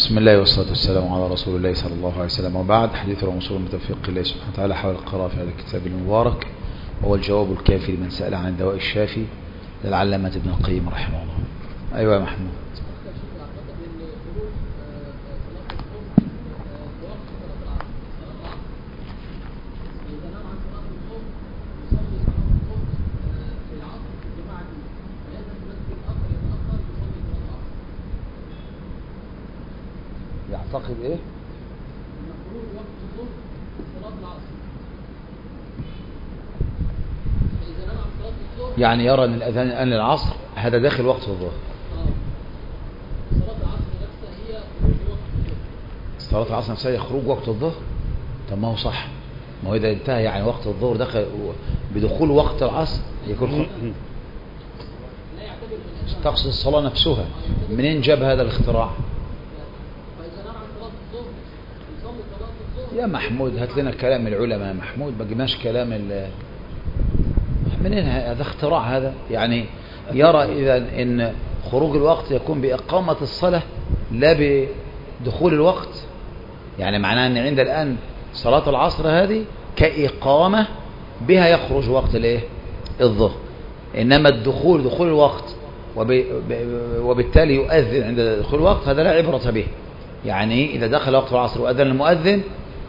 بسم الله والصلاة والسلام على رسول الله صلى الله عليه وسلم، وبعد. حديث رسول من توفيق الله سبحانه وتعالى حول القراءة في هذا الكتاب المبارك، وهو الجواب الكافي لمن سأل عن الدواء الشافي للعلامة ابن القيم رحمه الله. أيوة يا محمود. يعتقد ايه؟ يعني يرى ان الاذان الان للعصر هذا داخل وقت الظهر. صلاة العصر نفسها هي خروج وقت الظهر. طب ما هو صح، ما هو اذا انتهى يعني وقت الظهر دخل بدخول وقت العصر يكون تقصد الصلاة نفسها. منين جاب هذا الاختراع؟ يا محمود هات لنا كلام العلماء يا محمود، ما جبناش كلام منين هذا اختراع هذا؟ يعني يرى إذا إن خروج الوقت يكون بإقامة الصلاة لا بدخول الوقت. يعني معناه أن عند الآن صلاة العصر هذه كإقامة بها يخرج وقت الايه؟ الظهر. إنما الدخول دخول الوقت وبالتالي يؤذن عند دخول الوقت هذا لا عبرة به. يعني إذا دخل وقت العصر وأذن المؤذن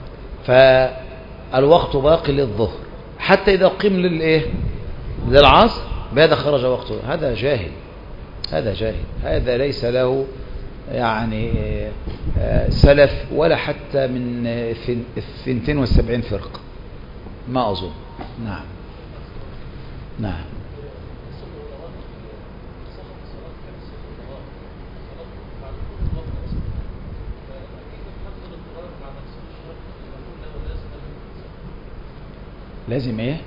فالوقت باقي للظهر حتى إذا قيم للعصر بهذا خرج وقته. هذا جاهل، هذا جاهل، هذا ليس له يعني سلف ولا حتى من 72 فرقة ما أظن. نعم نعم. لازم ايه؟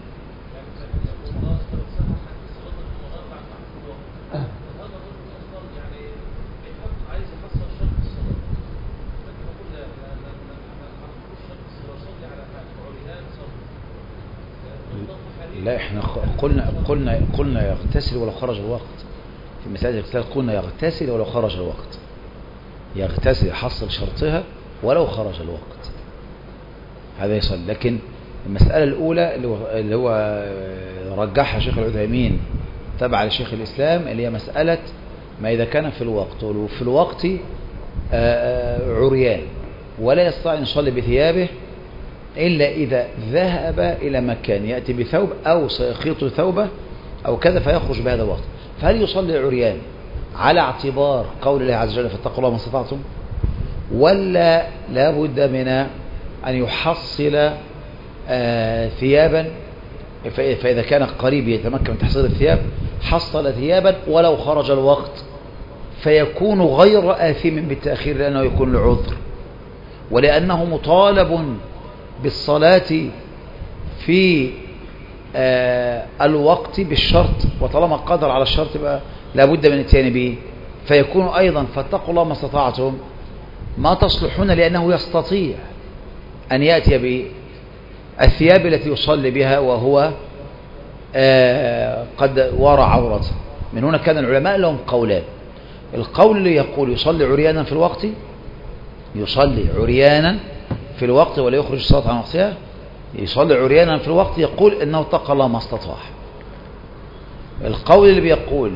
لا احنا قلنا يغتسل ولو خرج الوقت. في مسائل الاغتسال قلنا يغتسل ولو خرج الوقت. يغتسل يحصل شرطها ولو خرج الوقت هذا يصل. لكن المسألة الأولى اللي هو رجحها شيخ العثيمين تبع لشيخ الإسلام اللي هي مسألة ما إذا كان في الوقت وفي الوقت عريان ولا يستطيع أن يصلي بثيابه إلا إذا ذهب إلى مكان يأتي بثوب أو سيخيط ثوبه أو كذا فيخرج بهذا الوقت، فهل يصلي عريان على اعتبار قول الله عز وجل فاتقوا الله ما استطعتم، ولا لا بد من أن يحصل ثيابا؟ فإذا كان قريب يتمكن من تحصيل الثياب حصل ثيابا ولو خرج الوقت فيكون غير آثم بالتأخير لأنه يكون لعذر ولأنه مطالب بالصلاة في الوقت بالشرط، وطالما قدر على الشرط بقى لابد من الاتيان به، فيكون أيضا فاتقوا الله ما استطعتم ما تصلحون لأنه يستطيع أن يأتي بالثياب التي يصلي بها وهو قد ورى عورته. من هنا كان العلماء لهم قولان. القول اللي يقول يصلي عريانا في الوقت، يصلي عريانا في الوقت ولا يخرج الصلاة عن وقتها، يصلي عريانا في الوقت يقول إنه اتقى الله ما استطاع. القول اللي بيقول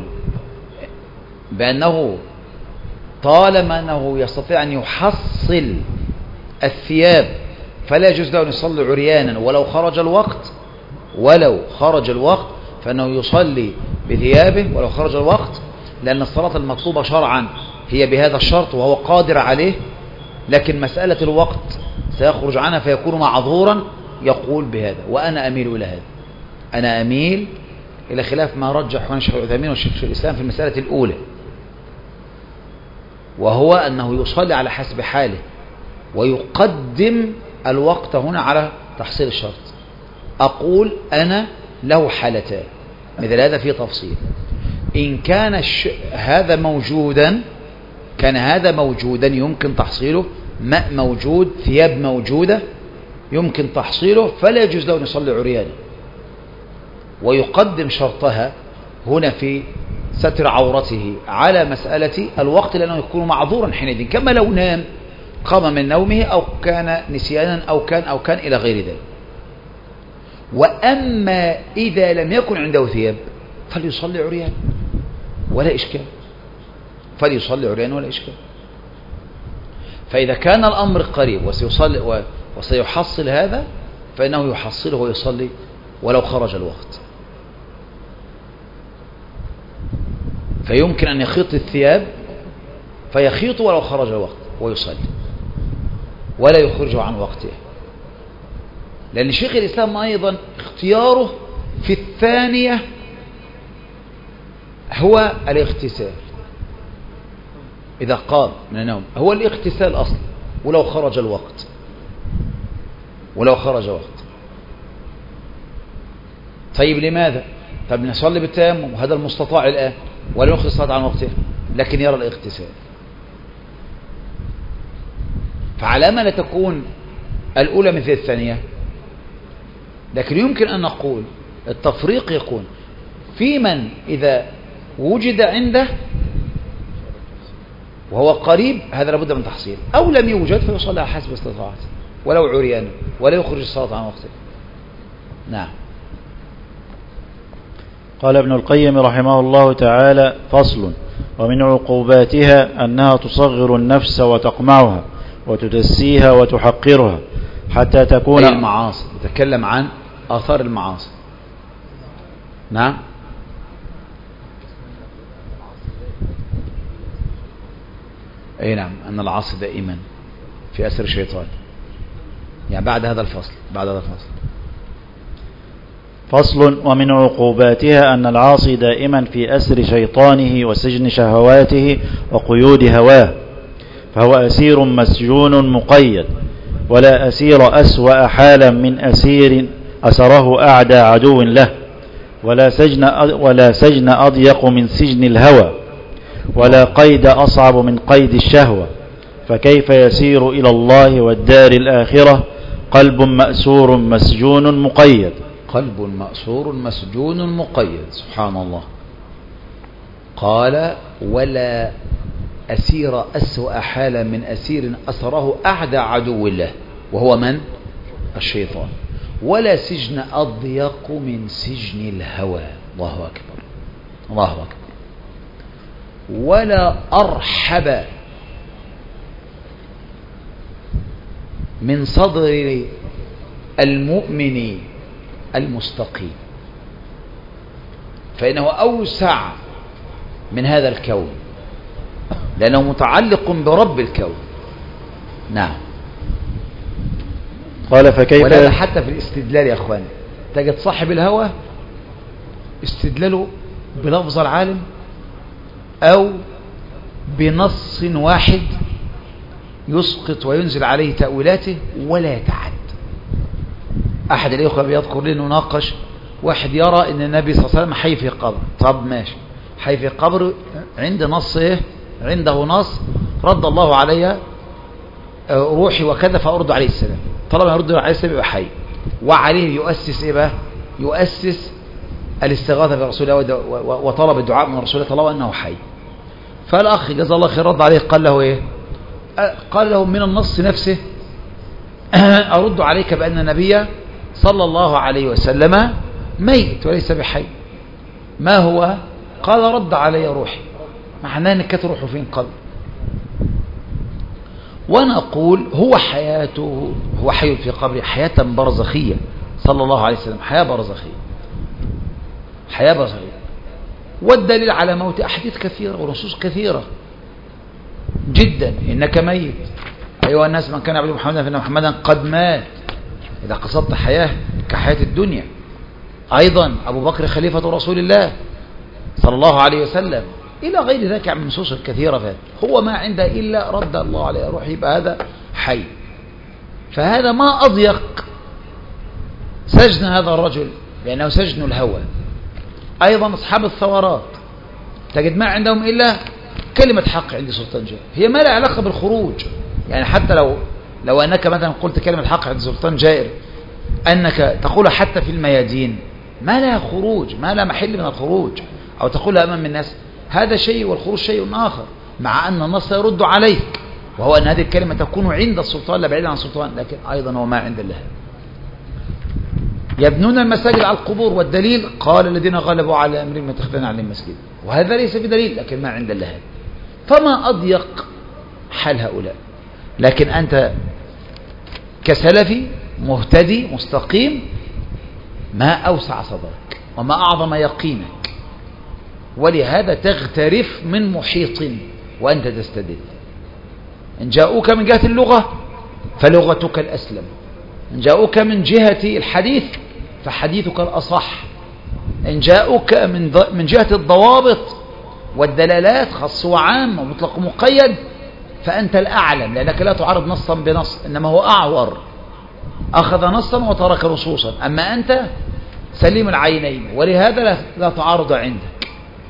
بأنه طالما أنه يستطيع أن يحصل الثياب فلا يجوز له أن يصلي عريانا ولو خرج الوقت فإنه يصلي بثيابه ولو خرج الوقت، لأن الصلاة المطلوبة شرعا هي بهذا الشرط وهو قادر عليه، لكن مسألة الوقت سيخرج عنها فيكون معذورا. يقول بهذا وأنا أميل إلى هذا، أنا أميل إلى خلاف ما رجح الشيخ العثيمين والشيخ الإسلام في المسألة الأولى، وهو أنه يصلي على حسب حاله ويقدم الوقت هنا على تحصيل الشرط. أقول أنا له حالتان، مثل هذا فيه تفصيل. إن كان هذا موجودا، كان هذا موجودا يمكن تحصيله، ماء موجود، ثياب موجودة يمكن تحصيله، فلا يجوز له أن يصلي عريانا ويقدم شرطها هنا في ستر عورته على مسألة الوقت، لأنه يكون معذورا حينئذ، كما لو نام قام من نومه أو كان نسيانا أو كان إلى غير ذلك. وأما إذا لم يكن عنده ثياب فليصلي عريان ولا إشكال، فليصلي عريان ولا إشكال. فإذا كان الأمر قريب وسيحصل هذا فإنه يحصله ويصلي ولو خرج الوقت. فيمكن أن يخيط الثياب فيخيط ولو خرج الوقت ويصلي ولا يخرجه عن وقته، لأن شيخ الإسلام أيضا اختياره في الثانية هو الاغتسال. إذا قام من النوم هو الاغتسال أصلا ولو خرج الوقت، طيب لماذا؟ طب نصلي بالتيمم وهذا المستطاع الآن ولا نخرج الصلاة عن وقتها، لكن يرى الاغتسال. فعلى ما لا تكون الأولى مثل الثانية، لكن يمكن أن نقول التفريق يكون في من إذا وجد عنده وهو قريب هذا لابد من تحصيل، أو لم يوجد فيصلى حسب استطاعته ولو عريانا ولا يخرج الصلاة عن وقته. نعم. قال ابن القيم رحمه الله تعالى: فصل: ومن عقوباتها أنها تصغر النفس وتقمعها وتدسيها وتحقرها حتى تكون أي المعاصي، نتكلم عن آثار المعاصي. نعم. أي نعم، أن العاصي دائما في أسر الشيطان. يعني بعد هذا الفصل فصل: ومن عقوباتها أن العاصي دائما في أسر شيطانه وسجن شهواته وقيود هواه، فهو أسير مسجون مقيد، ولا أسير أسوأ حالا من أسير أسره أعدى عدو له، ولا سجن أضيق من سجن الهوى، ولا قيد أصعب من قيد الشهوة. فكيف يسير إلى الله والدار الآخرة قلب مأسور مسجون مقيد؟ قلب مأسور مسجون مقيد، سبحان الله. قال: ولا أسير أسوأ حالا من أسير أسره أعدى عدو الله، وهو من؟ الشيطان. ولا سجن أضيق من سجن الهوى، الله أكبر الله أكبر. ولا أرحب من صدر المؤمن المستقيم، فإنه أوسع من هذا الكون لأنه متعلق برب الكون. نعم. قال: فكيف؟ ولا حتى في الاستدلال يا أخواني تجد صاحب الهوى استدلاله بلفظ العالم أو بنص واحد يسقط وينزل عليه تأويلاته ولا يتعد. أحد الإخوة بيذكر لي أنه ناقش واحد يرى أن النبي صلى الله عليه وسلم حي في قبر. طب ماشي، حي في قبر عند نص إيه؟ عنده نص رد الله علي روحي وكذا فأرد عليه السلام. طالما يرد عليه السلام يبقى حي، وعليه يؤسس إيه بقى؟ يؤسس الاستغاثة برسول الله وطلب الدعاء من رسول الله طالما أنه حي. فالأخ جزا الله خير رد عليه قال له إيه؟ قال له من النص نفسه أرد عليك بأن النبي صلى الله عليه وسلم ميت وليس بحي. ما هو؟ قال: رد علي روحي. معناه أن كانت روحه فين؟ قبل. ونقول هو حياته هو حي في قبره حياة برزخية صلى الله عليه وسلم، حياة برزخية. والدليل على موت أحاديث كثيرة ونصوص كثيرة جدا. إنك ميت أيها الناس، من كان يعبد محمدا فإن محمدا قد مات. إذا قصدت حياة كحياة الدنيا. أيضا أبو بكر خليفة رسول الله صلى الله عليه وسلم إلى غير ذلك من النصوص الكثيرة. هو ما عنده إلا رد الله عليه روحه، يبقى هذا حي. فهذا ما أضيق سجن هذا الرجل لأنه سجن الهوى. أيضا أصحاب الثورات تجد ما عندهم إلا كلمة حق عند سلطان جائر، هي ما لا علاقة بالخروج. يعني حتى لو أنك مثلا قلت كلمة حق عند سلطان جائر أنك تقول حتى في الميادين ما لها خروج، ما لها محل من الخروج، أو تقولها أمام الناس هذا شيء والخروج شيء آخر، مع أن النص يرد عليك، وهو أن هذه الكلمة تكون عند السلطان لا بعيدا عن السلطان، لكن أيضا هو ما عند الله. يبنون المساجد على القبور، والدليل قال الذين غلبوا على أمرهم يتخذون عليهم مسجد، وهذا ليس بدليل، لكن ما عند الله. فما أضيق حال هؤلاء. لكن أنت كسلفي مهتدي مستقيم ما أوسع صدرك وما أعظم يقينك، ولهذا تغترف من محيط وأنت تستدل. إن جاءوك من جهة اللغة فلغتك الأسلم، إن جاءوك من جهة الحديث فحديثك الأصح، إن جاءوك من جهة الضوابط والدلالات خاص وعام ومطلق ومقيد فأنت الأعلم، لأنك لا تعارض نصا بنص، إنما هو أعور، أخذ نصا وترك نصوصا، أما أنت سليم العينين، ولهذا لا تعارض عندك.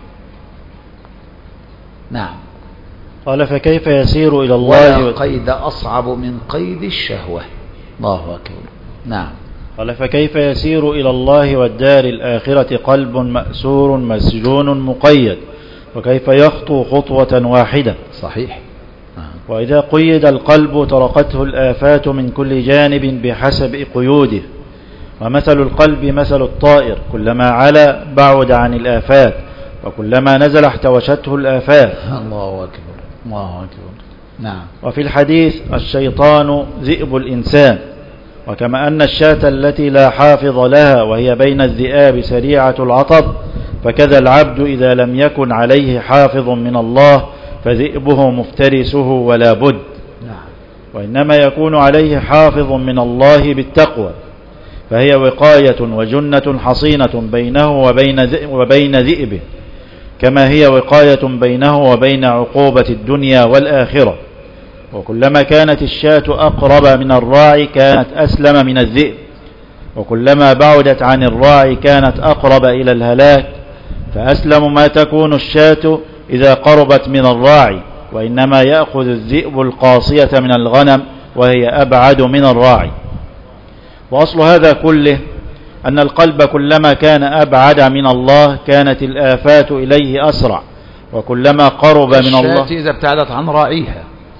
نعم. قال فكيف يسير إلى ولا الله قيد أصعب من قيد الشهوة. الله أكبر. نعم. قال فكيف يسير إلى الله والدار الآخرة قلب مأسور مسجون مقيد، وكيف يخطو خطوة واحدة؟ صحيح. وإذا قيد القلب طرقته الآفات من كل جانب بحسب قيوده، ومثل القلب مثل الطائر، كلما علا بعد عن الآفات، وكلما نزل احتوشته الآفات. الله أكبر. الله أكبر. نعم. وفي الحديث الشيطان ذئب الإنسان، وكما أن الشاة التي لا حافظ لها وهي بين الذئاب سريعة العطب، فكذا العبد إذا لم يكن عليه حافظ من الله فذئبه مفترسه ولا بد. نعم. وإنما يكون عليه حافظ من الله بالتقوى، فهي وقاية وجنة حصينة بينه وبين ذئبه، كما هي وقاية بينه وبين عقوبة الدنيا والآخرة. وكلما كانت الشاة أقرب من الراعي كانت أسلم من الذئب، وكلما بعدت عن الراعي كانت أقرب إلى الهلاك، فأسلم ما تكون الشاة إذا قربت من الراعي، وإنما يأخذ الذئب القاصية من الغنم وهي أبعد من الراعي. وأصل هذا كله أن القلب كلما كان أبعد من الله كانت الآفات إليه أسرع، وكلما قرب من الله الشاة إذا ابتعدت عن راعيها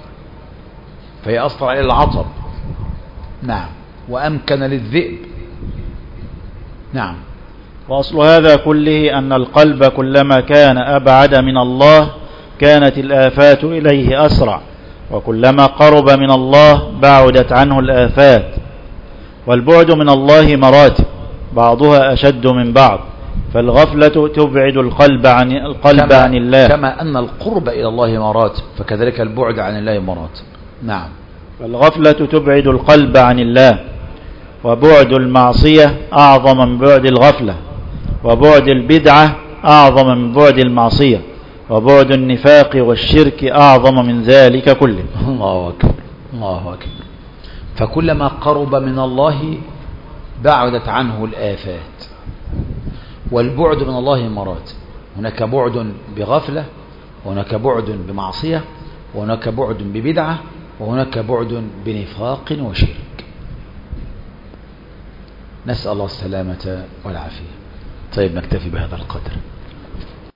فهي أسرع إلى العطب. نعم. وأمكن للذئب. نعم. وأصل هذا كله أن القلب كلما كان أبعد من الله كانت الآفات إليه أسرع، وكلما قرب من الله بعدت عنه الآفات. والبعد من الله مراتب بعضها أشد من بعض، فالغفلة تبعد القلب عن الله، كما أن القرب إلى الله مراتب فكذلك البعد عن الله مراتب. نعم. فالغفلة تبعد القلب عن الله، وبعد المعصية أعظم من بعد الغفلة، وبعد البدعة أعظم من بعد المعصية، وبعد النفاق والشرك أعظم من ذلك كله. الله أكبر. الله أكبر. فكلما قرب من الله بعدت عنه الآفات. والبعد من الله مراتب، هناك بعد بغفلة، وهناك بعد بمعصية، وهناك بعد ببدعة، وهناك بعد بنفاق وشرك. نسأل الله السلامة والعافية. طيب نكتفي بهذا القدر.